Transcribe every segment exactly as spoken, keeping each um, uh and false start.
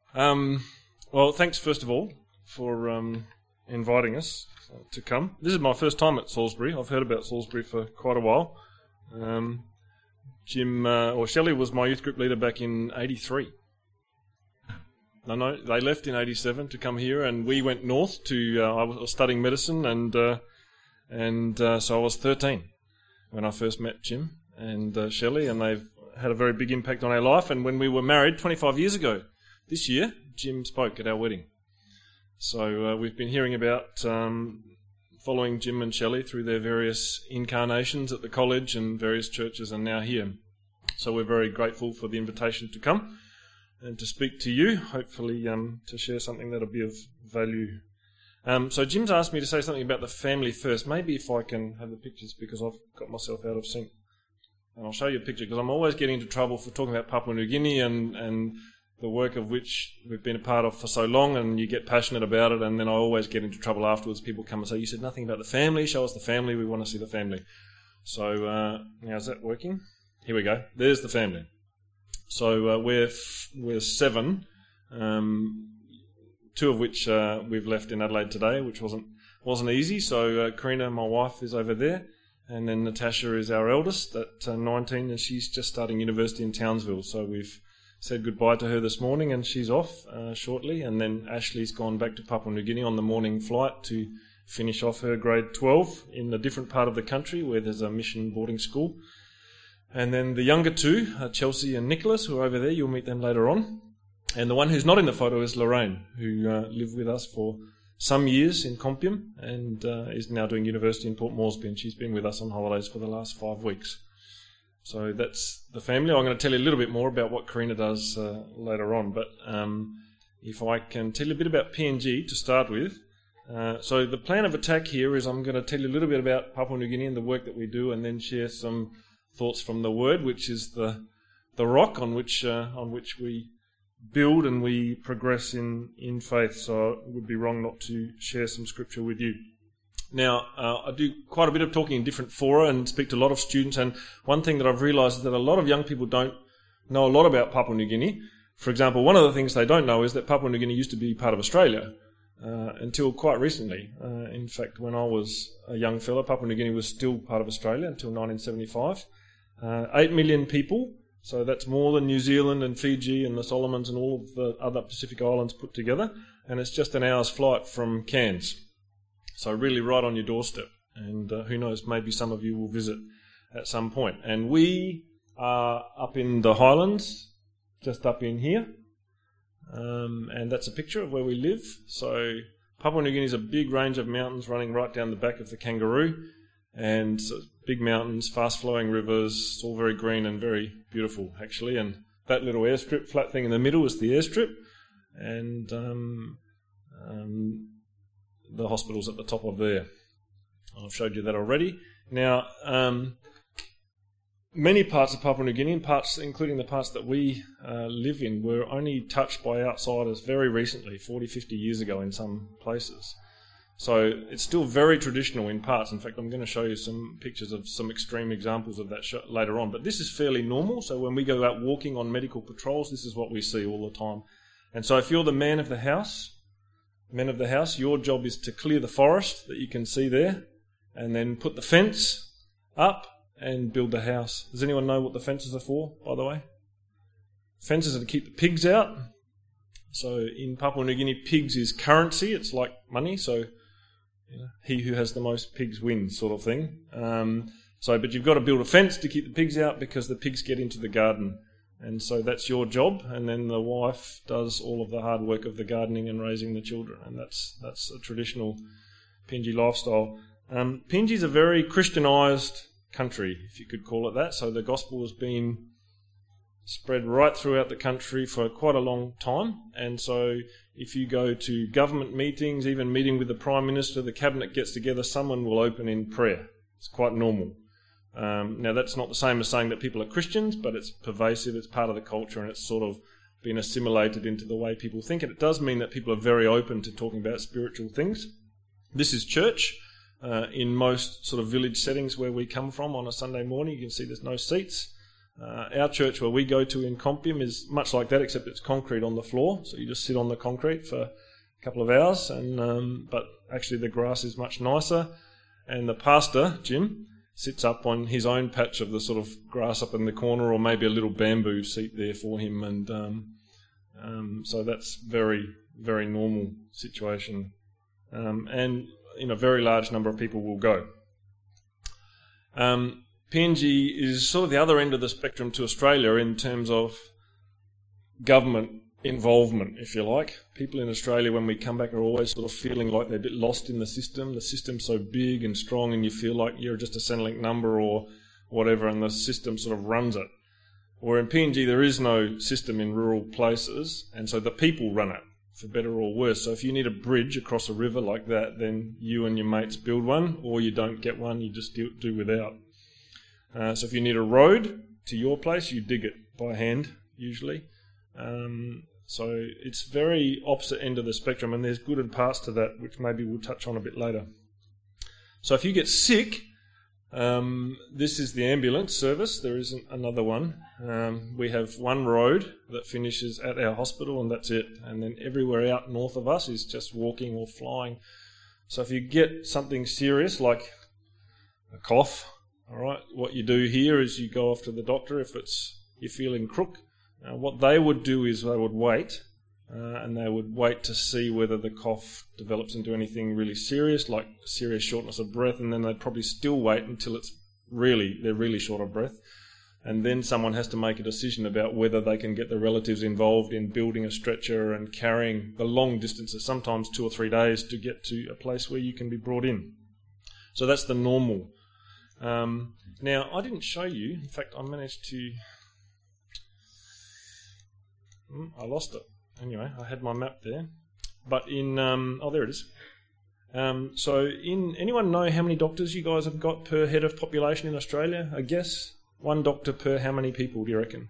Um, well, thanks first of all for um, inviting us uh, to come. This is my first time at Salisbury. I've heard about Salisbury for quite a while. Um, Jim uh, or Shelley was my youth group leader back in eighty-three. No, no, they left in eighty-seven to come here, and we went north to. Uh, I was studying medicine, and uh, and uh, so I was thirteen when I first met Jim and uh, Shelley, and they've had a very big impact on our life. And when we were married twenty-five years ago, this year, Jim spoke at our wedding. So uh, we've been hearing about um, following Jim and Shelley through their various incarnations at the college and various churches, and now here. So we're very grateful for the invitation to come and to speak to you, hopefully um, to share something that'll be of value. Um, so Jim's asked me to say something about the family first. Maybe if I can have the pictures, because I've got myself out of sync. And I'll show you a picture, because I'm always getting into trouble for talking about Papua New Guinea and, and the work of which we've been a part of for so long, and you get passionate about it, and then I always get into trouble afterwards. People come and say, you said nothing about the family, show us the family, we want to see the family. So, uh, how's that working? Here we go. There's the family. So uh, we're f- we're seven, um, two of which uh, we've left in Adelaide today, which wasn't wasn't easy. So uh, Karina, my wife, is over there, and then Natasha is our eldest at uh, nineteen, and she's just starting university in Townsville. So we've said goodbye to her this morning, and she's off uh, shortly. And then Ashley's gone back to Papua New Guinea on the morning flight to finish off her grade twelve in a different part of the country where there's a mission boarding school. And then the younger two, uh, Chelsea and Nicholas, who are over there. You'll meet them later on. And the one who's not in the photo is Lorraine, who uh, lived with us for some years in Compium and uh, is now doing university in Port Moresby, and she's been with us on holidays for the last five weeks. So that's the family. I'm going to tell you a little bit more about what Karina does uh, later on, but um, if I can tell you a bit about P N G to start with. Uh, so the plan of attack here is I'm going to tell you a little bit about Papua New Guinea and the work that we do, and then share some thoughts from the Word, which is the the rock on which uh, on which we build and we progress in, in faith. So it would be wrong not to share some scripture with you. Now, uh, I do quite a bit of talking in different fora and speak to a lot of students, and one thing that I've realised is that a lot of young people don't know a lot about Papua New Guinea. For example, one of the things they don't know is that Papua New Guinea used to be part of Australia uh, until quite recently. Uh, in fact, when I was a young fella, Papua New Guinea was still part of Australia until nineteen seventy-five. Uh, eight million people, so that's more than New Zealand and Fiji and the Solomons and all of the other Pacific islands put together, and it's just an hour's flight from Cairns. So really right on your doorstep, and uh, who knows, maybe some of you will visit at some point. And we are up in the highlands, just up in here, um, and that's a picture of where we live. So Papua New Guinea is a big range of mountains running right down the back of the Kangaroo, and so big mountains, fast-flowing rivers. It's all very green and very beautiful, actually. And that little airstrip, flat thing in the middle, is the airstrip, and um, um, the hospital's at the top of there. I've showed you that already. Now, um, many parts of Papua New Guinea, parts, including the parts that we uh, live in, were only touched by outsiders very recently, forty, fifty years ago in some places. So it's still very traditional in parts. In fact, I'm going to show you some pictures of some extreme examples of that sh- later on. But this is fairly normal. So when we go out walking on medical patrols, this is what we see all the time. And so if you're the man of the house, men of the house, your job is to clear the forest that you can see there, and then put the fence up and build the house. Does anyone know what the fences are for, by the way? Fences are to keep the pigs out. So in Papua New Guinea, pigs is currency. It's like money. So you know, he who has the most pigs wins, sort of thing. Um, so, but you've got to build a fence to keep the pigs out, because the pigs get into the garden. And so that's your job, and then the wife does all of the hard work of the gardening and raising the children, and that's that's a traditional P N G lifestyle. Um, P N G is a very Christianised country, if you could call it that. So the gospel has been spread right throughout the country for quite a long time, and so if you go to government meetings, even meeting with the Prime Minister, the Cabinet gets together, someone will open in prayer. It's quite normal. Um, now, that's not the same as saying that people are Christians, but it's pervasive, it's part of the culture, and it's sort of been assimilated into the way people think. And it does mean that people are very open to talking about spiritual things. This is church. Uh, in most sort of village settings where we come from on a Sunday morning, you can see there's no seats. Uh, our church where we go to in Compium is much like that, except it's concrete on the floor, so you just sit on the concrete for a couple of hours, and um, but actually the grass is much nicer, and the pastor, Jim, sits up on his own patch of the sort of grass up in the corner, or maybe a little bamboo seat there for him, and um, um, so that's very, very normal situation, um, and you know, a very large number of people will go. Um, P N G is sort of the other end of the spectrum to Australia in terms of government involvement, if you like. People in Australia, when we come back, are always sort of feeling like they're a bit lost in the system. The system's so big and strong, and you feel like you're just a Centrelink number or whatever, and the system sort of runs it. Where in P N G there is no system in rural places, and so the people run it, for better or worse. So if you need a bridge across a river like that, then you and your mates build one, or you don't get one, you just do, do without. Uh, so if you need a road to your place, you dig it by hand, usually. Um, so it's very opposite end of the spectrum, and there's good and parts to that, which maybe we'll touch on a bit later. So if you get sick, um, this is the ambulance service. There isn't another one. Um, we have one road that finishes at our hospital, and that's it. And then everywhere out north of us is just walking or flying. So if you get something serious like a cough, all right, what you do here is you go off to the doctor if it's you're feeling crook. Uh, what they would do is they would wait, uh, and they would wait to see whether the cough develops into anything really serious, like serious shortness of breath, and then they'd probably still wait until it's really they're really short of breath, and then someone has to make a decision about whether they can get the relatives involved in building a stretcher and carrying the long distances, sometimes two or three days, to get to a place where you can be brought in. So that's the normal. Um, now, I didn't show you. In fact, I managed to... I lost it. Anyway, I had my map there. But in... Um, oh, there it is. Um, so, in anyone know how many doctors you guys have got per head of population in Australia? I guess one doctor per how many people, do you reckon?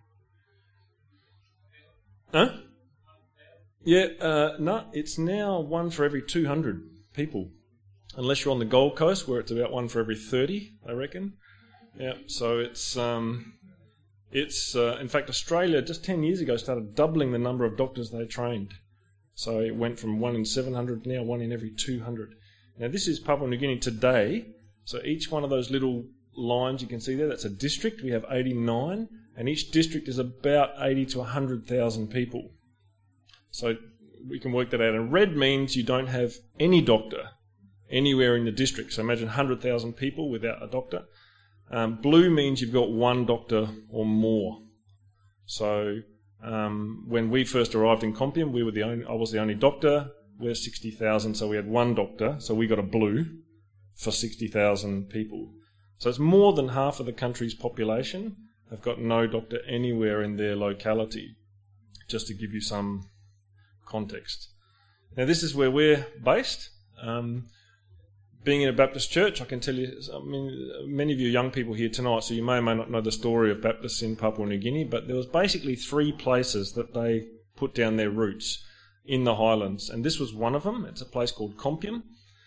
Huh? Yeah, uh, no, it's now one for every two hundred people. Unless you're on the Gold Coast, where it's about one for every thirty, I reckon. Yeah, so it's, um, it's uh, in fact, Australia just ten years ago started doubling the number of doctors they trained. So it went from one in seven hundred, now one in every two hundred. Now this is Papua New Guinea today. So each one of those little lines you can see there, that's a district. We have eighty-nine, and each district is about eighty to one hundred thousand people. So we can work that out. And red means you don't have any doctor anywhere in the district. So imagine one hundred thousand people without a doctor. Um, blue means you've got one doctor or more. So um, when we first arrived in Compium, we were the only, I was the only doctor. We're sixty thousand, so we had one doctor. So we got a blue for sixty thousand people. So it's more than half of the country's population have got no doctor anywhere in their locality, just to give you some context. Now this is where we're based. Um, Being in a Baptist church, I can tell you, I mean, many of you young people here tonight, so you may or may not know the story of Baptists in Papua New Guinea, but there was basically three places that they put down their roots in the highlands, and this was one of them. It's a place called Compium,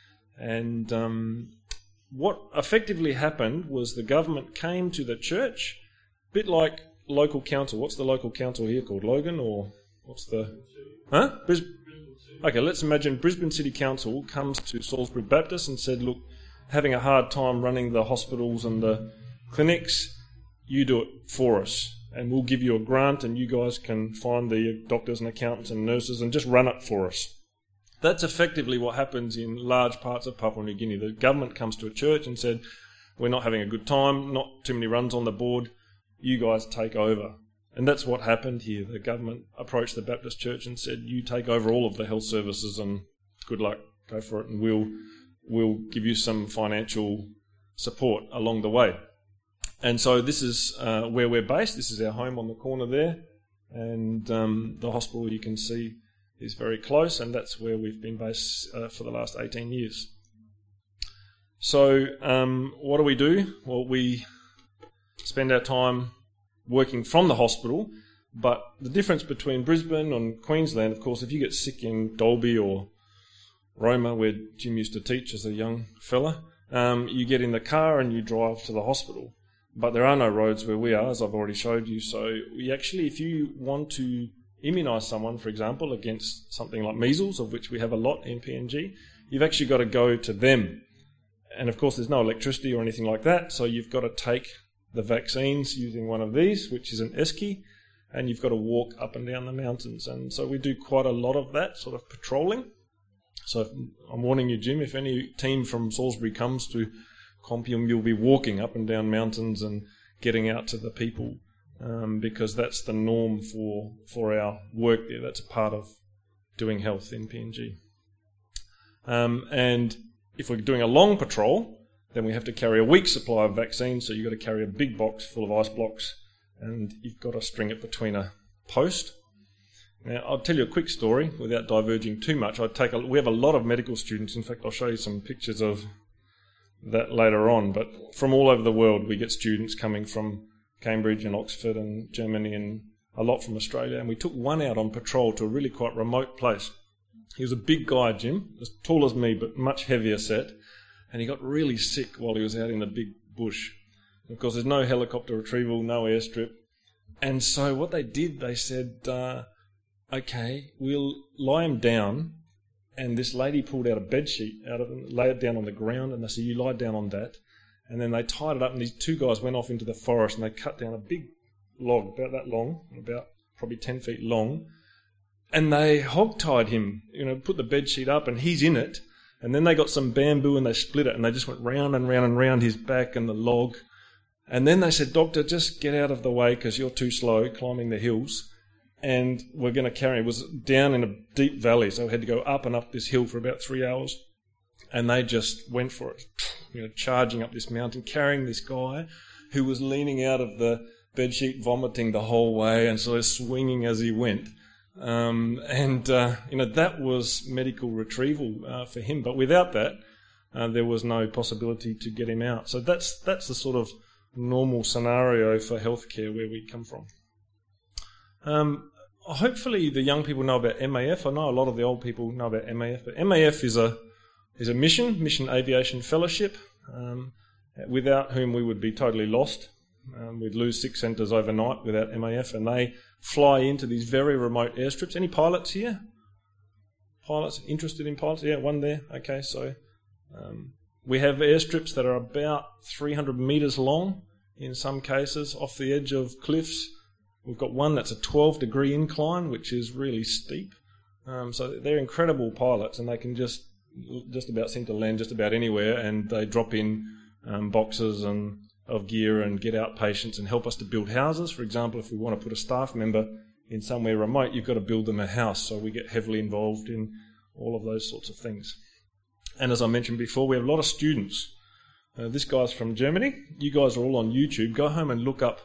and um, what effectively happened was the government came to the church, a bit like local council. What's the local council here called? Logan, or what's the... Huh? Brisbane? Okay, let's imagine Brisbane City Council comes to Salisbury Baptist and said, look, having a hard time running the hospitals and the clinics, you do it for us, and we'll give you a grant, and you guys can find the doctors and accountants and nurses and just run it for us. That's effectively what happens in large parts of Papua New Guinea. The government comes to a church and said, we're not having a good time, not too many runs on the board, you guys take over. And that's what happened here. The government approached the Baptist church and said, you take over all of the health services and good luck, go for it, and we'll we'll give you some financial support along the way. And so this is uh, where we're based. This is our home on the corner there. And um, the hospital, you can see, is very close, and that's where we've been based uh, for the last eighteen years. So um, what do we do? Well, we spend our time working from the hospital, but the difference between Brisbane and Queensland, of course, if you get sick in Dalby or Roma, where Jim used to teach as a young fella, um, you get in the car and you drive to the hospital. but there are no roads where we are, as I've already showed you. So we actually, if you want to immunise someone, for example, against something like measles, of which we have a lot in P N G, you've actually got to go to them. And of course, there's no electricity or anything like that, so you've got to take the vaccines using one of these, which is an esky, and you've got to walk up and down the mountains. And so we do quite a lot of that sort of patrolling. So if, I'm warning you, Jim, if any team from Salisbury comes to Compium, you'll be walking up and down mountains and getting out to the people, um, because that's the norm for for our work there. That's a part of doing health in P N G. Um, and if we're doing a long patrol, then we have to carry a week's supply of vaccines, so you've got to carry a big box full of ice blocks, and you've got to string it between a post. Now, I'll tell you a quick story without diverging too much. I take a, we have a lot of medical students. In fact, I'll show you some pictures of that later on. But from all over the world, we get students coming from Cambridge and Oxford and Germany and a lot from Australia. And we took one out on patrol to a really quite remote place. He was a big guy, Jim, as tall as me, but much heavier set. And he got really sick while he was out in the big bush. Of course, there's no helicopter retrieval, no airstrip. And so what they did, they said, uh, okay, we'll lie him down. And this lady pulled out a bedsheet out of him, laid it down on the ground, and they said, you lie down on that. And then they tied it up, and these two guys went off into the forest, and they cut down a big log, about that long, about probably ten feet long, and they hog-tied him, you know, put the bedsheet up, and he's in it. And then they got some bamboo, and they split it, and they just went round and round and round his back and the log. And then they said, doctor, just get out of the way because you're too slow climbing the hills. And we're going to carry him. It was down in a deep valley, so we had to go up and up this hill for about three hours. And they just went for it, you know, charging up this mountain, carrying this guy who was leaning out of the bedsheet, vomiting the whole way, and sort of swinging as he went. Um, and, uh, you know, that was medical retrieval uh, for him. But without that, uh, there was no possibility to get him out. So that's that's the sort of normal scenario for healthcare where we come from. Um, hopefully the young people know about M A F. I know a lot of the old people know about M A F, but M A F is a is a mission, Mission Aviation Fellowship, um, without whom we would be totally lost. Um, we'd lose six centres overnight without M A F, and they fly into these very remote airstrips. Any pilots here? Pilots interested in pilots? Yeah, one there. Okay, so um, we have airstrips that are about three hundred metres long in some cases, off the edge of cliffs. We've got one that's a twelve degree incline, which is really steep. Um, so they're incredible pilots, and they can just just about seem to land just about anywhere, and they drop in um, boxes and of gear and get out patients and help us to build houses. For example, if we want to put a staff member in somewhere remote, you've got to build them a house. So we get heavily involved in all of those sorts of things. And as I mentioned before, we have a lot of students. Uh, this guy's from Germany. You guys are all on YouTube. Go home and look up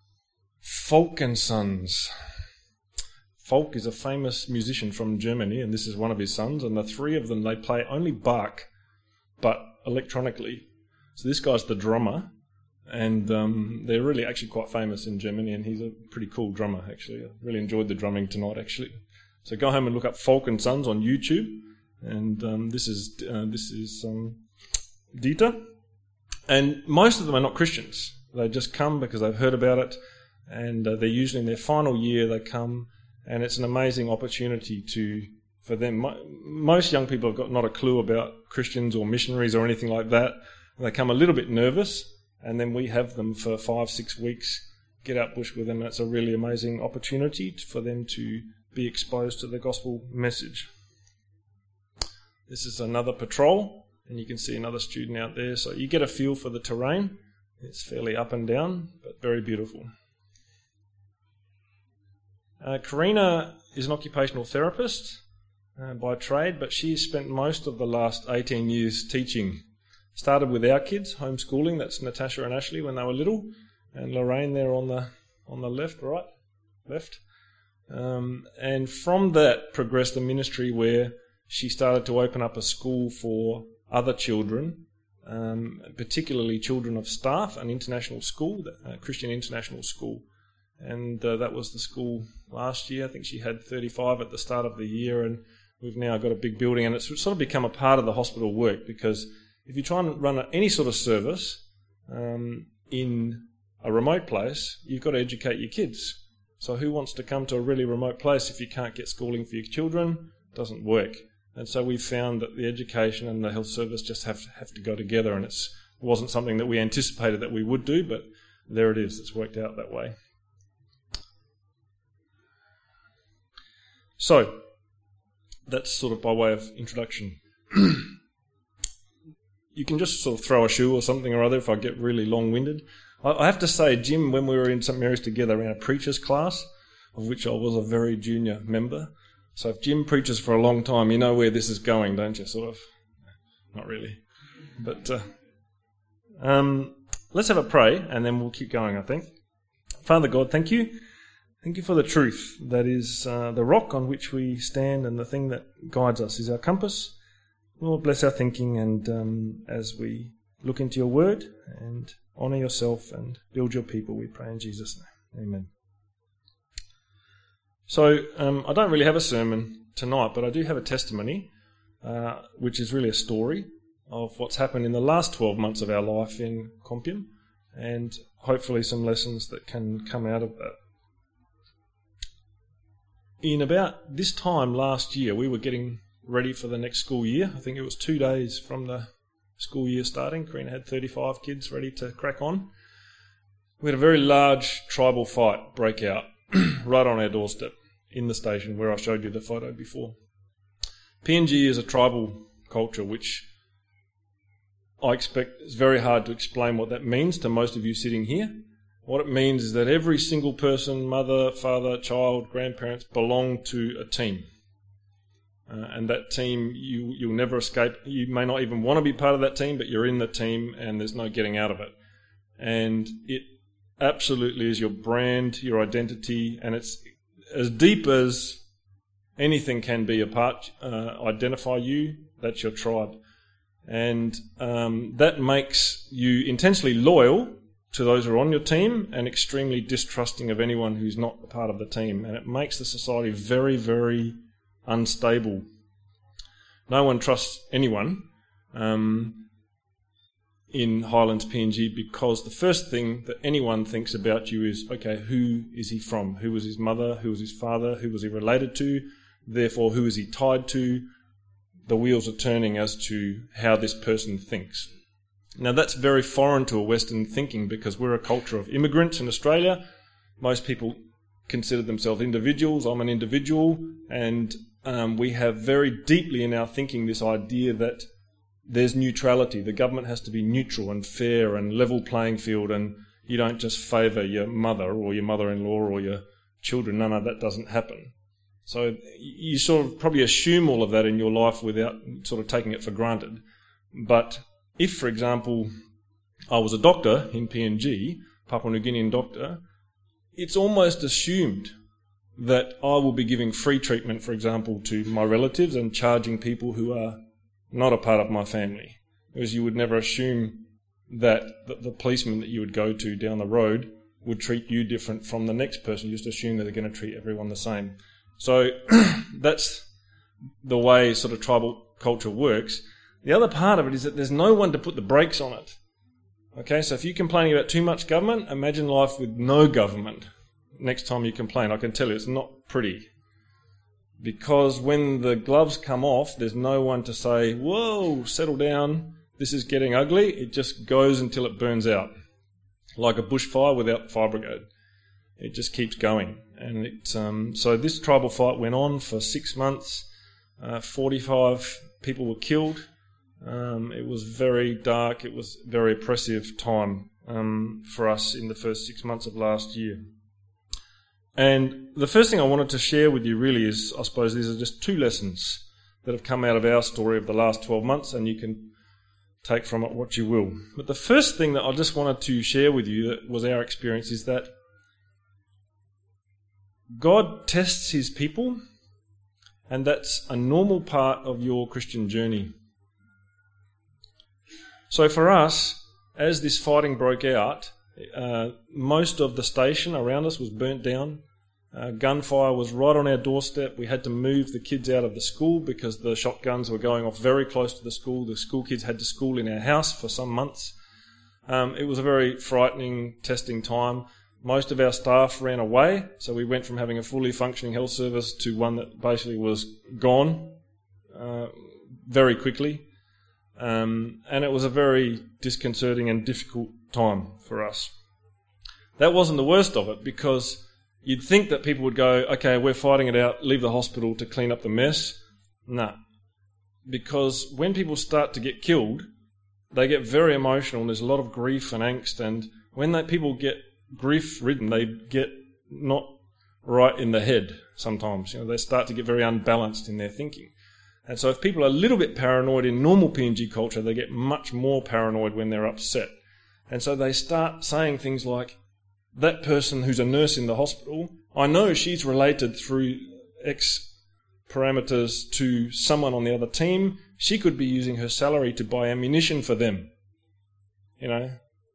Folk and Sons. Folk is a famous musician from Germany, and this is one of his sons. And the three of them, they play only Bach, but electronically. So this guy's the drummer. And um, they're really actually quite famous in Germany, and he's a pretty cool drummer, actually. I really enjoyed the drumming tonight, actually. So go home and look up Folk and Sons on YouTube. And um, this is uh, this is um, Dieter. And most of them are not Christians. They just come because they've heard about it, and uh, they're usually in their final year. They come, and it's an amazing opportunity to for them. Most young people have got not a clue about Christians or missionaries or anything like that. They come a little bit nervous. And then we have them for five, six weeks, get out bush with them. That's a really amazing opportunity for them to be exposed to the gospel message. This is another patrol, and you can see another student out there. So you get a feel for the terrain. It's fairly up and down, but very beautiful. Uh, Karina is an occupational therapist uh, by trade, but she's spent most of the last eighteen years teaching. Started with our kids, homeschooling. That's Natasha and Ashley when they were little, and Lorraine there on the on the left, right, left. Um, and from that progressed the ministry where she started to open up a school for other children, um, particularly children of staff, an international school, a Christian international school. And uh, that was the school last year. I think she had thirty-five at the start of the year, and we've now got a big building, and it's sort of become a part of the hospital work, because if you try and run any sort of service um, in a remote place, you've got to educate your kids. So who wants to come to a really remote place if you can't get schooling for your children? It doesn't work. And so we've found that the education and the health service just have to, have to go together, and it's, it wasn't something that we anticipated that we would do, but there it is. It's worked out that way. So, that's sort of by way of introduction. You can just sort of throw a shoe or something or other if I get really long-winded. I have to say, Jim, when we were in St Mary's together in a preacher's class, of which I was a very junior member, so if Jim preaches for a long time, you know where this is going, don't you? Sort of. Not really. But uh, um, let's have a pray, and then we'll keep going, I think. Father God, thank you. Thank you for the truth that is uh, the rock on which we stand, and the thing that guides us is our compass. Lord, bless our thinking, and um, as we look into your word and honour yourself and build your people, we pray in Jesus' name. Amen. So, um, I don't really have a sermon tonight, but I do have a testimony, uh, which is really a story of what's happened in the last twelve months of our life in Compiègne, and hopefully some lessons that can come out of that. In about this time last year, we were getting ready for the next school year. I think it was two days from the school year starting. Karina had thirty-five kids ready to crack on. We had a very large tribal fight break out right on our doorstep in the station where I showed you the photo before. P N G is a tribal culture which I expect is very hard to explain what that means to most of you sitting here. What it means is that every single person, mother, father, child, grandparents, belong to a team. Uh, and that team, you, you'll never escape. You may not even want to be part of that team, but you're in the team and there's no getting out of it. And it absolutely is your brand, your identity, and it's as deep as anything can be apart, uh, identify you. That's your tribe. And um, that makes you intensely loyal to those who are on your team and extremely distrusting of anyone who's not a part of the team. And it makes the society very, very unstable. No one trusts anyone um, in Highlands P N G because the first thing that anyone thinks about you is, okay, who is he from? Who was his mother? Who was his father? Who was he related to? Therefore, who is he tied to? The wheels are turning as to how this person thinks. Now, that's very foreign to a Western thinking because we're a culture of immigrants in Australia. Most people consider themselves individuals. I'm an individual, and um, we have very deeply in our thinking this idea that there's neutrality. The government has to be neutral and fair and level playing field, and you don't just favour your mother or your mother-in-law or your children. No, no, that doesn't happen. So you sort of probably assume all of that in your life without sort of taking it for granted. But if, for example, I was a doctor in P N G, Papua New Guinean doctor, it's almost assumed that I will be giving free treatment, for example, to my relatives and charging people who are not a part of my family. Because you would never assume that the policeman that you would go to down the road would treat you different from the next person. You just assume that they're going to treat everyone the same. So that's the way sort of tribal culture works. The other part of it is that there's no one to put the brakes on it. Okay, so if you're complaining about too much government, imagine life with no government. Next time you complain, I can tell you it's not pretty. Because when the gloves come off, there's no one to say, whoa, settle down, this is getting ugly. It just goes until it burns out. Like a bushfire without the fire brigade. It just keeps going. And it, um, so this tribal fight went on for six months. Uh, forty-five people were killed. Um, it was very dark. It was a very oppressive time um, for us in the first six months of last year. And the first thing I wanted to share with you really is, I suppose these are just two lessons that have come out of our story of the last twelve months, and you can take from it what you will. But the first thing that I just wanted to share with you that was our experience is that God tests his people, and that's a normal part of your Christian journey. So for us, as this fighting broke out, uh, most of the station around us was burnt down. Uh, gunfire was right on our doorstep. We had to move the kids out of the school because the shotguns were going off very close to the school. The school kids had to school in our house for some months. Um, it was a very frightening testing time. Most of our staff ran away, so we went from having a fully functioning health service to one that basically was gone uh, very quickly. Um, and it was a very disconcerting and difficult time for us. That wasn't the worst of it, because you'd think that people would go, okay, we're fighting it out, leave the hospital to clean up the mess. No. Because when people start to get killed, they get very emotional, and there's a lot of grief and angst, and when they, people get grief-ridden, they get not right in the head sometimes. You know, they start to get very unbalanced in their thinking. And so if people are a little bit paranoid in normal P N G culture, they get much more paranoid when they're upset. And so they start saying things like, that person who's a nurse in the hospital, I know she's related through X parameters to someone on the other team. She could be using her salary to buy ammunition for them. You know,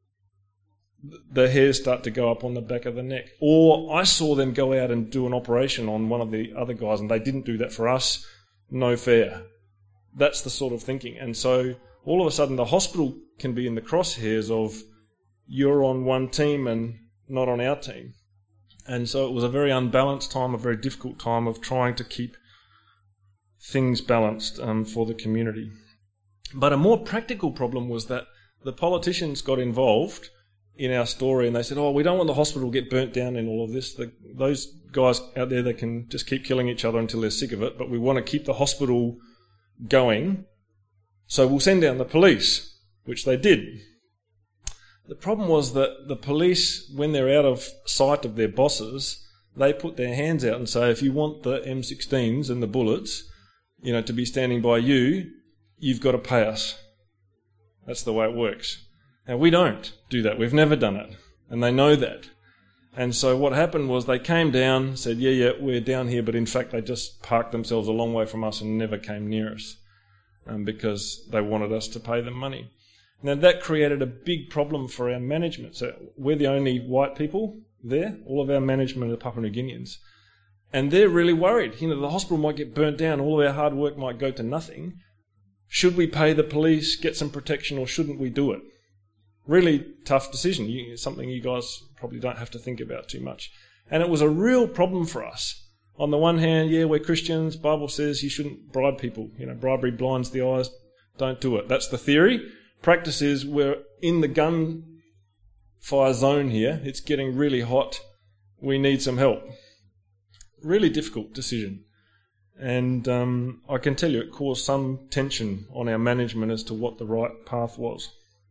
the hairs start to go up on the back of the neck. Or I saw them go out and do an operation on one of the other guys, and they didn't do that for us. No fair. That's the sort of thinking. And so all of a sudden the hospital can be in the crosshairs of, you're on one team and not on our team. And so it was a very unbalanced time, a very difficult time of trying to keep things balanced um, for the community. But a more practical problem was that the politicians got involved in our story, and they said, oh, we don't want the hospital to get burnt down in all of this. The, those guys out there, they can just keep killing each other until they're sick of it, but we want to keep the hospital going, so we'll send down the police, which they did. The problem was that the police, when they're out of sight of their bosses, they put their hands out and say, if you want the M sixteens and the bullets, you know, to be standing by you, you've got to pay us. That's the way it works. Now, we don't do that. We've never done it. And they know that. And so what happened was they came down, said, yeah, yeah, we're down here, but in fact they just parked themselves a long way from us and never came near us um, because they wanted us to pay them money. Now, that created a big problem for our management. So we're the only white people there. All of our management are Papua New Guineans. And they're really worried. You know, the hospital might get burnt down. All of our hard work might go to nothing. Should we pay the police, get some protection, or shouldn't we do it? Really tough decision. You, something you guys probably don't have to think about too much. And it was a real problem for us. On the one hand, yeah, we're Christians. Bible says you shouldn't bribe people. You know, bribery blinds the eyes. Don't do it. That's the theory. Practice is we're in the gunfire zone here. It's getting really hot. We need some help. Really difficult decision. And um, I can tell you it caused some tension on our management as to what the right path was.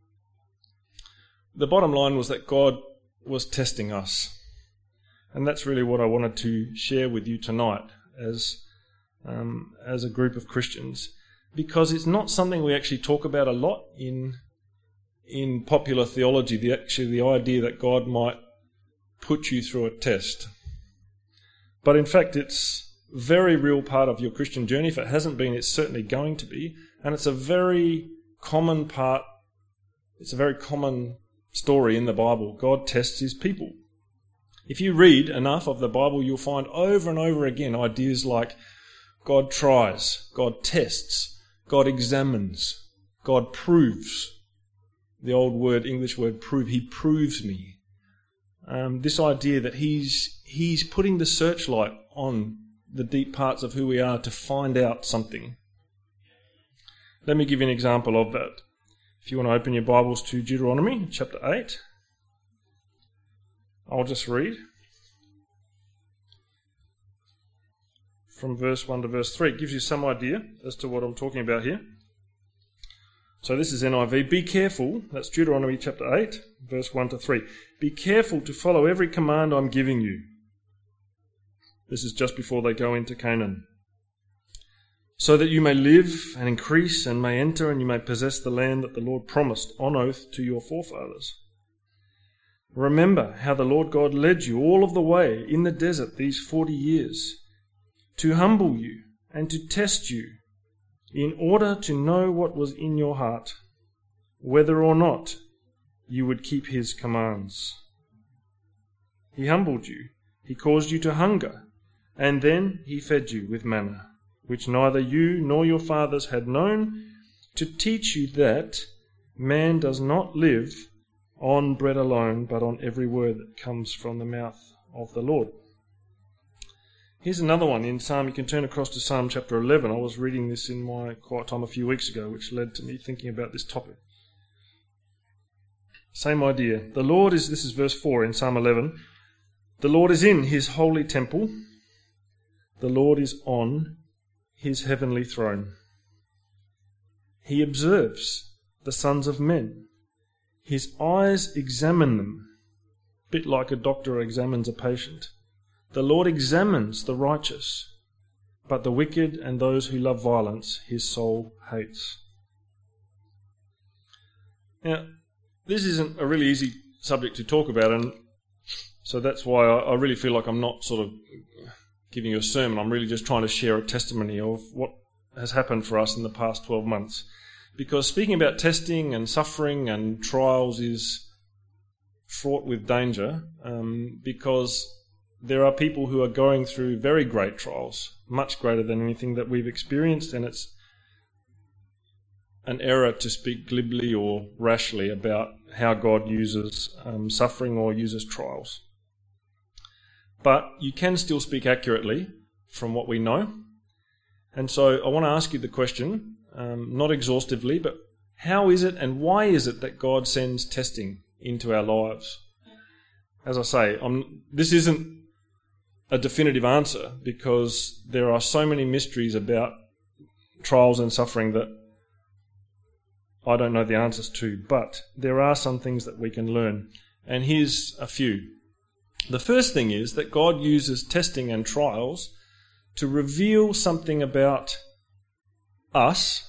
The bottom line was that God was testing us. And that's really what I wanted to share with you tonight as, um, as a group of Christians. Because it's not something we actually talk about a lot in, in popular theology, the, actually the idea that God might put you through a test. But in fact, it's a very real part of your Christian journey. If it hasn't been, it's certainly going to be. And it's a very common part, it's a very common story in the Bible. God tests his people. If you read enough of the Bible, you'll find over and over again ideas like God tries, God tests, God examines, God proves. The old word, English word prove, he proves me. Um, this idea that he's he's putting the searchlight on the deep parts of who we are to find out something. Let me give you an example of that. If you want to open your Bibles to Deuteronomy chapter eight, I'll just read from verse one to verse three. It gives you some idea as to what I'm talking about here. So this is N I V. Be careful, that's Deuteronomy chapter eight, verse one to three. Be careful to follow every command I'm giving you. This is just before they go into Canaan. So that you may live and increase and may enter and you may possess the land that the Lord promised on oath to your forefathers. Remember how the Lord God led you all of the way in the desert these forty years, to humble you and to test you, in order to know what was in your heart, whether or not you would keep his commands. He humbled you, he caused you to hunger, and then he fed you with manna, which neither you nor your fathers had known, to teach you that man does not live on bread alone, but on every word that comes from the mouth of the Lord. Here's another one in Psalm. You can turn across to Psalm chapter eleven. I was reading this in my quiet time a few weeks ago, which led to me thinking about this topic. Same idea. The Lord is, this is verse four in Psalm eleven, the Lord is in his holy temple. The Lord is on his heavenly throne. He observes the sons of men. His eyes examine them, a bit like a doctor examines a patient. The Lord examines the righteous, but the wicked and those who love violence his soul hates. Now, this isn't a really easy subject to talk about, and so that's why I really feel like I'm not sort of giving you a sermon. I'm really just trying to share a testimony of what has happened for us in the past twelve months. Because speaking about testing and suffering and trials is fraught with danger, um, because there are people who are going through very great trials, much greater than anything that we've experienced, and it's an error to speak glibly or rashly about how God uses um, suffering or uses trials. But you can still speak accurately from what we know. And so I want to ask you the question, um, not exhaustively, but how is it and why is it that God sends testing into our lives? As I say, I'm, this isn't a definitive answer, because there are so many mysteries about trials and suffering that I don't know the answers to, but there are some things that we can learn. And here's a few. The first thing is that God uses testing and trials to reveal something about us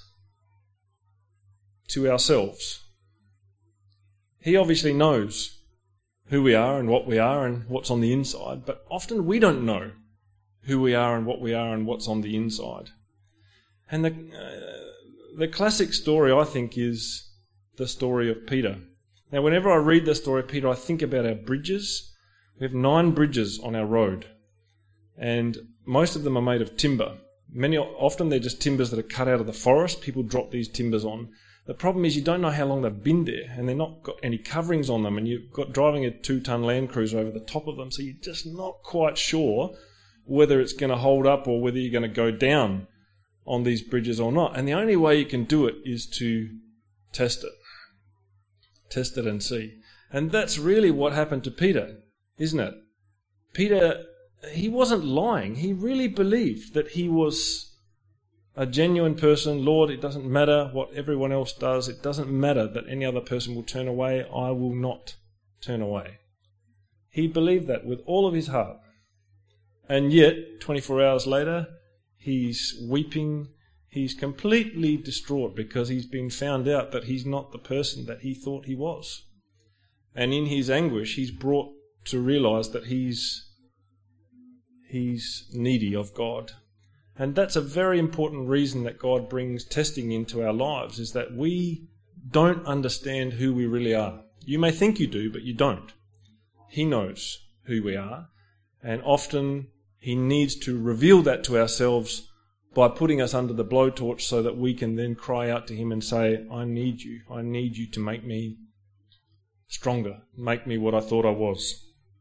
to ourselves. He obviously knows who we are and what we are and what's on the inside, but often we don't know who we are and what we are and what's on the inside. And the, uh, the classic story, I think, is the story of Peter. Now, whenever I read the story of Peter, I think about our bridges. We have nine bridges on our road, and most of them are made of timber. Many, often they're just timbers that are cut out of the forest. People drop these timbers on. The problem is you don't know how long they've been there, and they're not got any coverings on them, and you've got driving a two-ton Land Cruiser over the top of them, so you're just not quite sure whether it's going to hold up or whether you're going to go down on these bridges or not. And the only way you can do it is to test it. Test it and see. And that's really what happened to Peter, isn't it? Peter, he wasn't lying. He really believed that he was a genuine person. Lord, it doesn't matter what everyone else does. It doesn't matter that any other person will turn away. I will not turn away. He believed that with all of his heart. And yet, twenty-four hours later, he's weeping. He's completely distraught because he's been found out that he's not the person that he thought he was. And in his anguish, he's brought to realize that he's he's needy of God. And that's a very important reason that God brings testing into our lives, is that we don't understand who we really are. You may think you do, but you don't. He knows who we are, and often he needs to reveal that to ourselves by putting us under the blowtorch so that we can then cry out to him and say, I need you. I need you to make me stronger, make me what I thought I was.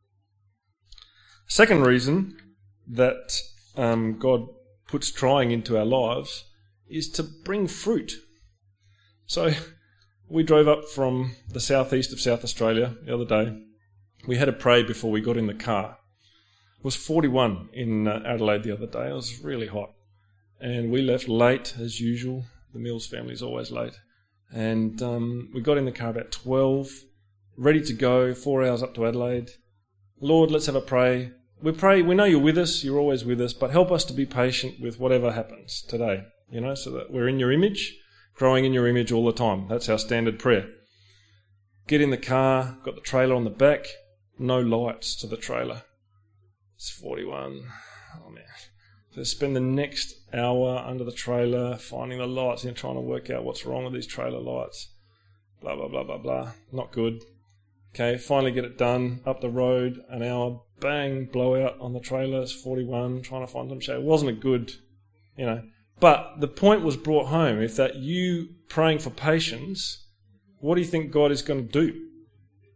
Second reason that um, God puts trying into our lives is to bring fruit. So we drove up from the southeast of South Australia the other day. We had to pray before we got in the car. It was forty-one in uh, Adelaide the other day. It was really hot. And we left late as usual. The Mills family is always late. And um, we got in the car about twelve, ready to go, four hours up to Adelaide. Lord, let's have a pray. We pray, we know you're with us, you're always with us, but help us to be patient with whatever happens today, you know, so that we're in your image, growing in your image all the time. That's our standard prayer. Get in the car, got the trailer on the back, no lights to the trailer. It's forty-one. Oh, man. So spend the next hour under the trailer, finding the lights, and trying to work out what's wrong with these trailer lights. Blah, blah, blah, blah, blah. Not good. Okay, finally get it done, up the road, an hour, bang, blowout on the trailer, it's forty-one, trying to find some shade. It wasn't a good, you know. But the point was brought home, if that you praying for patience, what do you think God is going to do?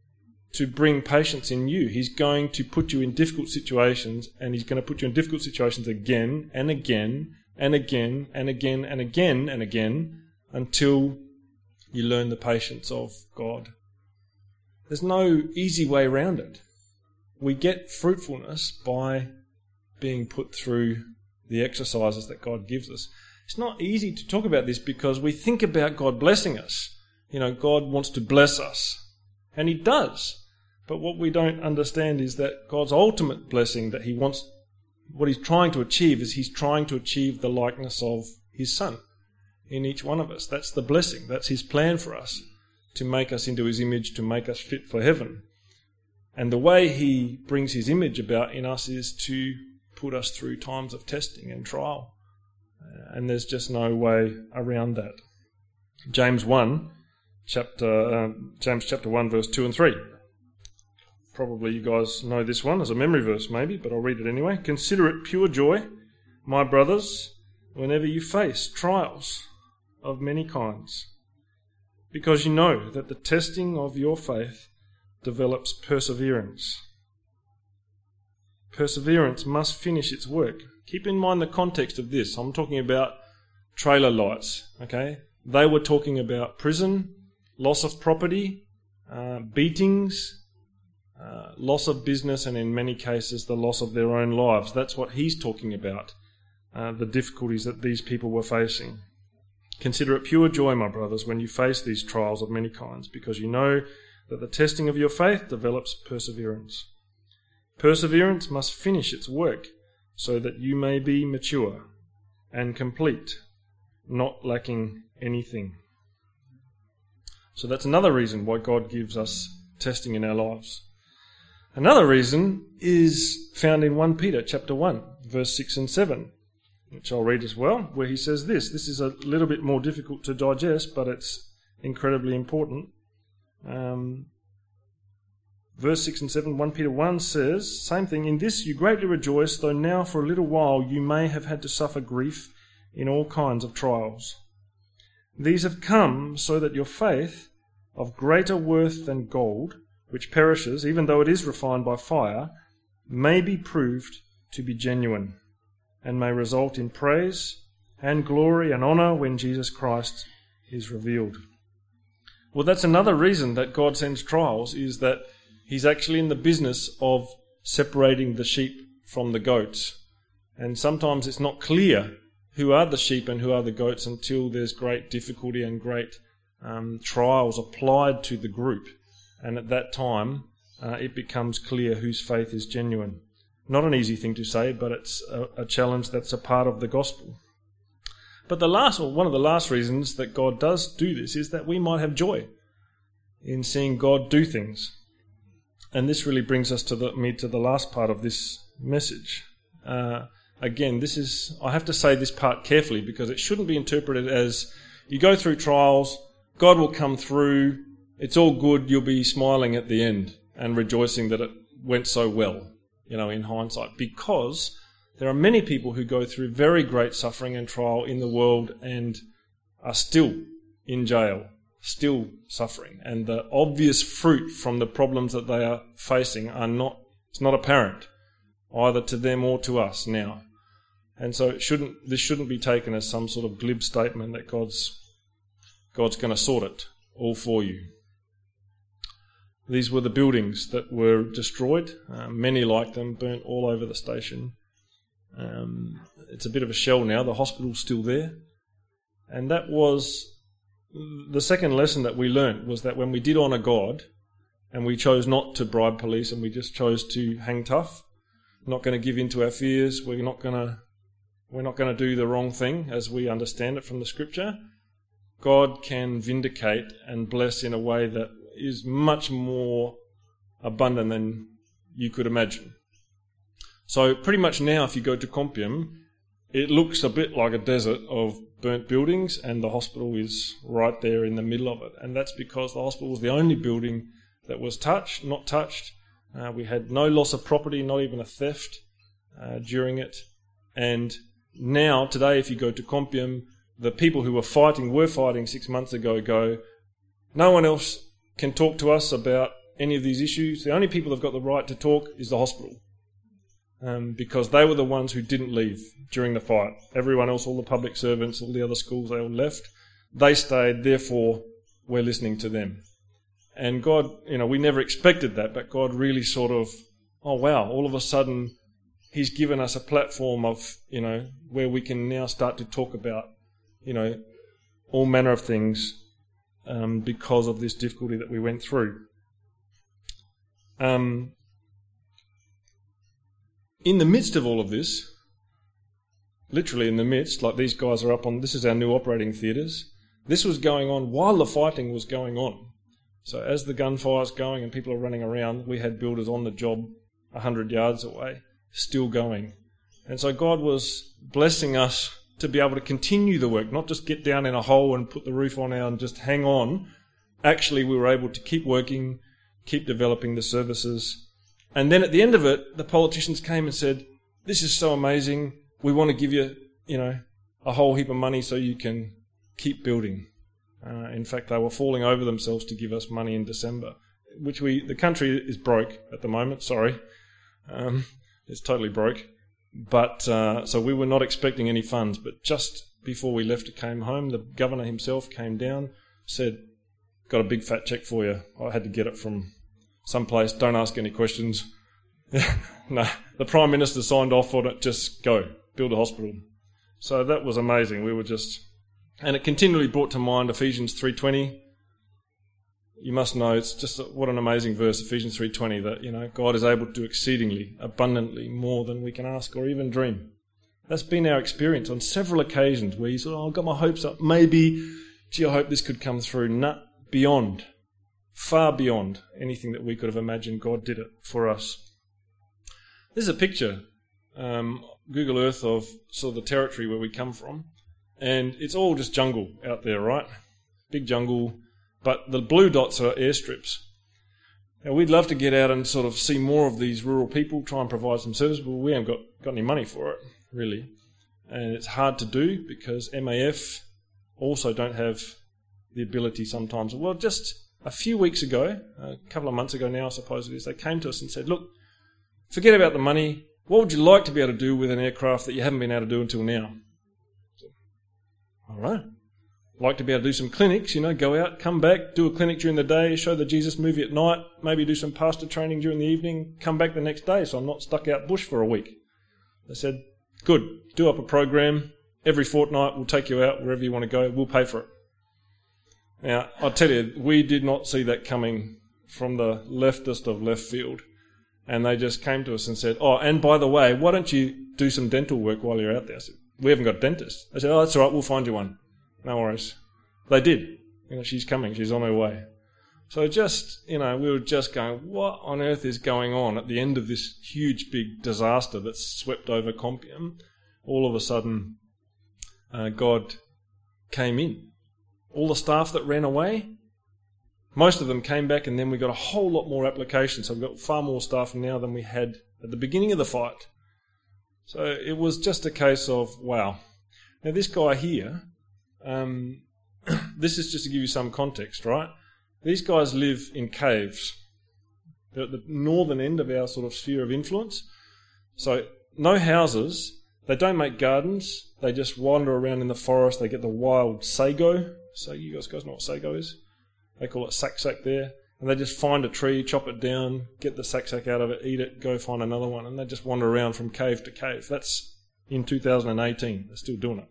to bring patience in you. He's going to put you in difficult situations, and he's going to put you in difficult situations again and again and again and again and again and again until you learn the patience of God. There's no easy way around it. We get fruitfulness by being put through the exercises that God gives us. It's not easy to talk about this because we think about God blessing us. You know, God wants to bless us, and he does. But what we don't understand is that God's ultimate blessing that he wants, what he's trying to achieve is he's trying to achieve the likeness of his Son in each one of us. That's the blessing. That's his plan for us, to make us into his image, to make us fit for heaven. And the way he brings his image about in us is to put us through times of testing and trial. And there's just no way around that. James one, chapter uh, James chapter one, verse two and three. Probably you guys know this one as a memory verse maybe, but I'll read it anyway. Consider it pure joy, my brothers, whenever you face trials of many kinds, because you know that the testing of your faith develops perseverance. Perseverance must finish its work. Keep in mind the context of this. I'm talking about trailer lights, okay? They were talking about prison, loss of property, uh, beatings, uh, loss of business, and in many cases the loss of their own lives. That's what he's talking about, uh, the difficulties that these people were facing. Consider it pure joy, my brothers, when you face these trials of many kinds, because you know that the testing of your faith develops perseverance. Perseverance must finish its work, so that you may be mature and complete, not lacking anything. So that's another reason why God gives us testing in our lives. Another reason is found in First Peter chapter one, verse six and seven, which I'll read as well, where he says this. This is a little bit more difficult to digest, but it's incredibly important. Um, Verse six and seven, First Peter one says, same thing, in this you greatly rejoice, though now for a little while you may have had to suffer grief in all kinds of trials. These have come so that your faith, of greater worth than gold, which perishes, even though it is refined by fire, may be proved to be genuine, and may result in praise and glory and honour when Jesus Christ is revealed. Well, that's another reason that God sends trials, is that he's actually in the business of separating the sheep from the goats. And sometimes it's not clear who are the sheep and who are the goats until there's great difficulty and great um, trials applied to the group. And at that time, uh, it becomes clear whose faith is genuine. Not an easy thing to say, but it's a, a challenge that's a part of the gospel. But the last, or one of the last reasons that God does do this is that we might have joy in seeing God do things. And this really brings us to the me to the last part of this message. Uh, again, this is, I have to say this part carefully because it shouldn't be interpreted as you go through trials, God will come through, it's all good, you'll be smiling at the end and rejoicing that it went so well, you know, in hindsight. Because there are many people who go through very great suffering and trial in the world and are still in jail, still suffering, and the obvious fruit from the problems that they are facing are not, it's not apparent either to them or to us now. And so it shouldn't, this shouldn't be taken as some sort of glib statement that God's God's going to sort it all for you. These were the buildings that were destroyed, uh, many like them burnt all over the station. Um, it's a bit of a shell now, the hospital's still there, and that was the second lesson that we learnt, was that when we did honour God and we chose not to bribe police and we just chose to hang tough, not going to give in to our fears, we're not going to we're not going to do the wrong thing as we understand it from the scripture, God can vindicate and bless in a way that is much more abundant than you could imagine. So pretty much now if you go to Compium, it looks a bit like a desert of burnt buildings, and the hospital is right there in the middle of it. And that's because the hospital was the only building that was touched, not touched. Uh, we had no loss of property, not even a theft uh, during it. And now, today, if you go to Compium, the people who were fighting, were fighting six months ago, go, no one else can talk to us about any of these issues, the only people that have got the right to talk is the hospital. Um, because they were the ones who didn't leave during the fight. Everyone else, all the public servants, all the other schools, they all left. They stayed, therefore we're listening to them. And God, you know, we never expected that, but God really sort of, oh wow, all of a sudden He's given us a platform of, you know, where we can now start to talk about, you know, all manner of things um, because of this difficulty that we went through. Um, in the midst of all of this, literally in the midst, like these guys are up on, this is our new operating theatres, this was going on while the fighting was going on. So as the gunfire's going and people are running around, we had builders on the job one hundred yards away, still going. And so God was blessing us to be able to continue the work, not just get down in a hole and put the roof on now and just hang on. Actually, we were able to keep working, keep developing the services. And then at the end of it, the politicians came and said, this is so amazing, we want to give you, you know, a whole heap of money so you can keep building. Uh, in fact, they were falling over themselves to give us money in December, which we, the country is broke at the moment, sorry. Um, it's totally broke. But, uh, so we were not expecting any funds, but just before we left, it came home, the governor himself came down, said, got a big fat cheque for you. I had to get it from someplace, don't ask any questions. No, the Prime Minister signed off on it, just go, build a hospital. So that was amazing. We were just, and it continually brought to mind Ephesians three twenty. You must know, it's just what an amazing verse, Ephesians three twenty, that, you know, God is able to do exceedingly, abundantly, more than we can ask or even dream. That's been our experience on several occasions where you said, oh, I've got my hopes up, maybe, gee, I hope this could come through. Nah, beyond. Far beyond anything that we could have imagined. God did it for us. This is a picture, um, Google Earth, of sort of the territory where we come from. And it's all just jungle out there, right? Big jungle. But the blue dots are airstrips. Now, we'd love to get out and sort of see more of these rural people, try and provide some service, but we haven't got, got any money for it, really. And it's hard to do because M A F also don't have the ability sometimes. Well, just a few weeks ago, a couple of months ago now, I suppose it is, they came to us and said, look, forget about the money. What would you like to be able to do with an aircraft that you haven't been able to do until now? So, all right. Like to be able to do some clinics, you know, go out, come back, do a clinic during the day, show the Jesus movie at night, maybe do some pastor training during the evening, come back the next day so I'm not stuck out bush for a week. They said, good, do up a program. Every fortnight we'll take you out wherever you want to go. We'll pay for it. Now, I'll tell you, we did not see that coming from the leftist of left field. And they just came to us and said, oh, and by the way, why don't you do some dental work while you're out there? I said, we haven't got a dentist. They said, oh, that's all right, we'll find you one. No worries. They did. You know, she's coming, she's on her way. So just, you know, we were just going, what on earth is going on at the end of this huge big disaster that's swept over Compium? All of a sudden, uh, God came in. All the staff that ran away, most of them came back, and then we got a whole lot more applications. So we've got far more staff now than we had at the beginning of the fight. So it was just a case of, wow. Now this guy here, um, this is just to give you some context, right? These guys live in caves. They're at the northern end of our sort of sphere of influence. So no houses. They don't make gardens. They just wander around in the forest. They get the wild sago. So you guys, guys know what sago is? They call it sack-sack there. And they just find a tree, chop it down, get the sack-sack out of it, eat it, go find another one. And they just wander around from cave to cave. That's in two thousand eighteen. They're still doing it.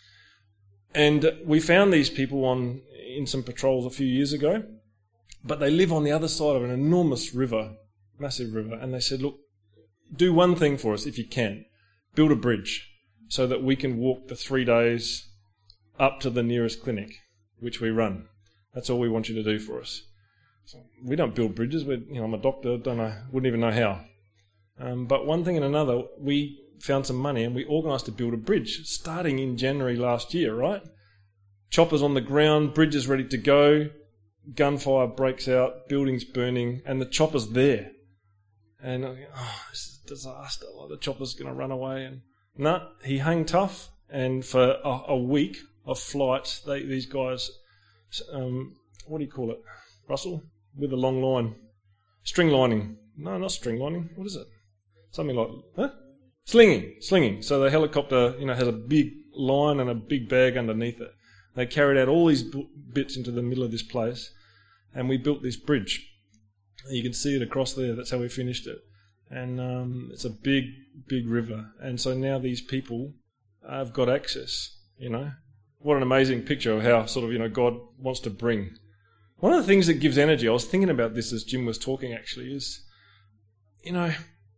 And we found these people on in some patrols a few years ago. But they live on the other side of an enormous river, massive river. And they said, look, do one thing for us if you can. Build a bridge so that we can walk the three days up to the nearest clinic, which we run. That's all we want you to do for us. So we don't build bridges. We're, you know, I'm a doctor, don't know, wouldn't even know how. Um, but one thing and another, we found some money and we organised to build a bridge starting in January last year, right? Choppers on the ground, bridges ready to go, gunfire breaks out, buildings burning, and the chopper's there. And I think, oh, this is a disaster. Like, the chopper's going to run away. And no, nah, he hung tough. And for a, a week of flight, they, these guys, um, what do you call it, Russell? With a long line. string lining. No, not string lining. What is it? Something like, huh? Slinging, slinging. So the helicopter, you know, has a big line and a big bag underneath it. They carried out all these b- bits into the middle of this place, and we built this bridge. You can see it across there. That's how we finished it. And um, it's a big, big river. And so now these people have got access, you know. What an amazing picture of how sort of, you know, God wants to bring. One of the things that gives energy, I was thinking about this as Jim was talking actually, is, you know,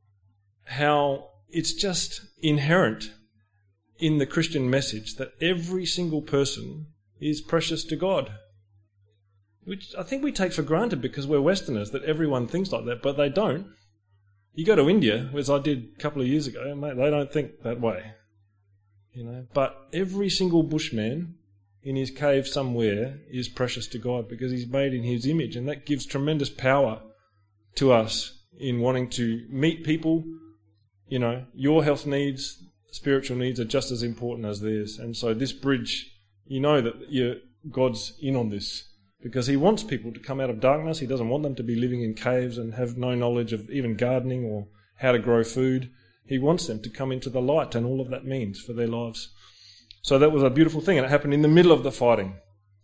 how it's just inherent in the Christian message that every single person is precious to God. Which I think we take for granted because we're Westerners, that everyone thinks like that, but they don't. You go to India, as I did a couple of years ago, and they don't think that way. You know, but every single bushman in his cave somewhere is precious to God because he's made in his image, and that gives tremendous power to us in wanting to meet people. You know, your health needs, spiritual needs are just as important as theirs. And so this bridge, you know that you're, God's in on this because he wants people to come out of darkness. He doesn't want them to be living in caves and have no knowledge of even gardening or how to grow food. He wants them to come into the light and all of that means for their lives. So that was a beautiful thing, and it happened in the middle of the fighting.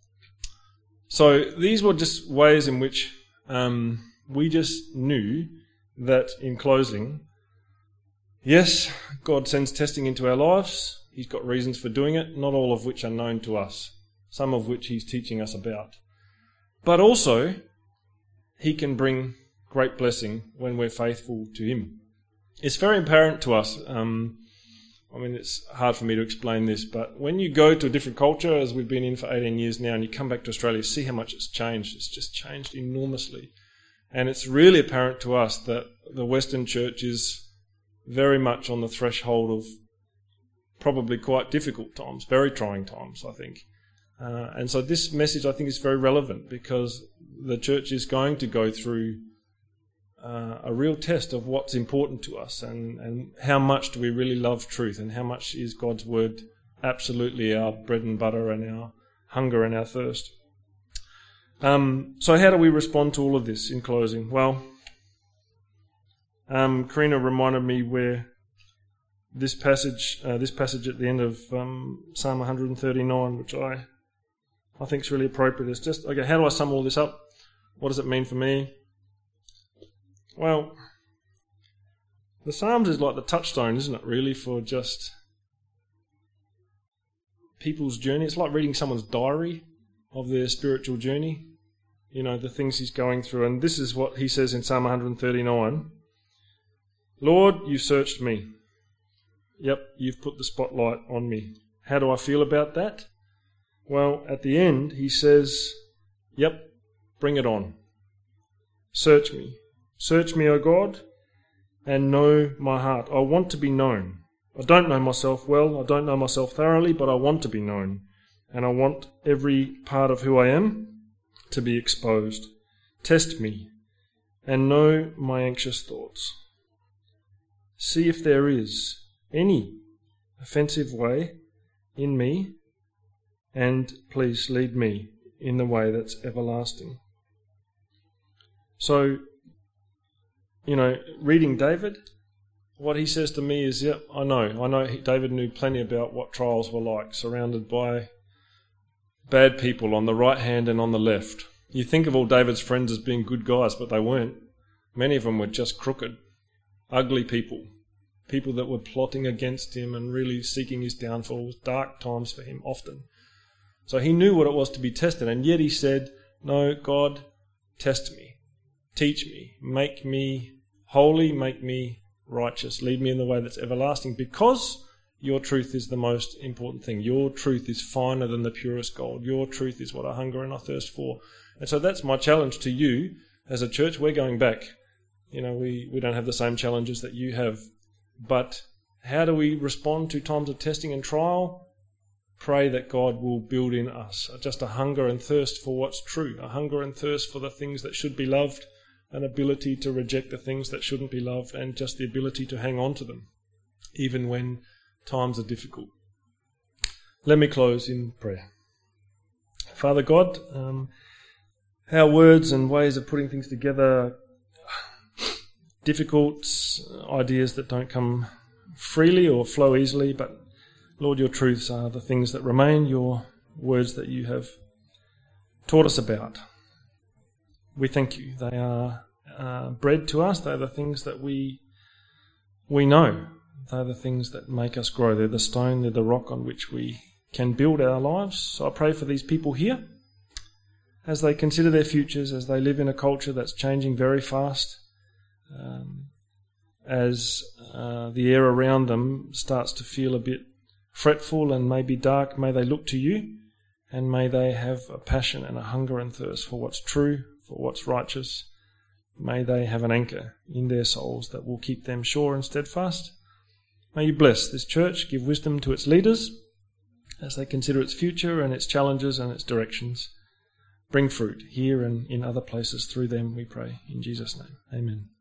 So these were just ways in which um, we just knew that in closing, yes, God sends testing into our lives. He's got reasons for doing it, not all of which are known to us, some of which he's teaching us about. But also, he can bring great blessing when we're faithful to him. It's very apparent to us, um, I mean, it's hard for me to explain this, but when you go to a different culture, as we've been in for eighteen years now, and you come back to Australia, see how much it's changed. It's just changed enormously. And it's really apparent to us that the Western church is very much on the threshold of probably quite difficult times, very trying times, I think. Uh, and so this message, I think, is very relevant because the church is going to go through uh, a real test of what's important to us and, and how much do we really love truth and how much is God's word absolutely our bread and butter and our hunger and our thirst. Um, so how do we respond to all of this in closing? Well, um, Karina reminded me where this passage, uh, this passage at the end of um, Psalm one thirty-nine, which I, I think is really appropriate. It's just, okay, how do I sum all this up? What does it mean for me? Well, the Psalms is like the touchstone, isn't it, really, for just people's journey. It's like reading someone's diary of their spiritual journey, you know, the things he's going through. And this is what he says in Psalm one thirty-nine. Lord, you searched me. Yep, you've put the spotlight on me. How do I feel about that? Well, at the end, he says, yep, bring it on. Search me. Search me, O God, and know my heart. I want to be known. I don't know myself well. I don't know myself thoroughly, but I want to be known. And I want every part of who I am to be exposed. Test me and know my anxious thoughts. See if there is any offensive way in me, and please lead me in the way that's everlasting. So, you know, reading David, what he says to me is, yep, I know. I know he, David knew plenty about what trials were like, surrounded by bad people on the right hand and on the left. You think of all David's friends as being good guys, but they weren't. Many of them were just crooked, ugly people, people that were plotting against him and really seeking his downfall. It was dark times for him often. So he knew what it was to be tested, and yet he said, no, God, test me, teach me, make me holy, make me righteous, lead me in the way that's everlasting, because your truth is the most important thing. Your truth is finer than the purest gold. Your truth is what I hunger and I thirst for. And so that's my challenge to you as a church. We're going back. You know, we, we don't have the same challenges that you have. But how do we respond to times of testing and trial? Pray that God will build in us just a hunger and thirst for what's true, a hunger and thirst for the things that should be loved, an ability to reject the things that shouldn't be loved, and just the ability to hang on to them, even when times are difficult. Let me close in prayer. Father God, um, our words and ways of putting things together difficult ideas that don't come freely or flow easily, but Lord, your truths are the things that remain, your words that you have taught us about. We thank you. They are uh, bread to us. They're the things that we we know. They're the things that make us grow. They're the stone, they're the rock on which we can build our lives. So I pray for these people here as they consider their futures, as they live in a culture that's changing very fast, um, as uh, the air around them starts to feel a bit fretful and maybe dark. May they look to you, and may they have a passion and a hunger and thirst for what's true, for what's righteous. May they have an anchor in their souls that will keep them sure and steadfast. May you bless this church, give wisdom to its leaders as they consider its future and its challenges and its directions. Bring fruit here and in other places through them, we pray. In Jesus' name, amen.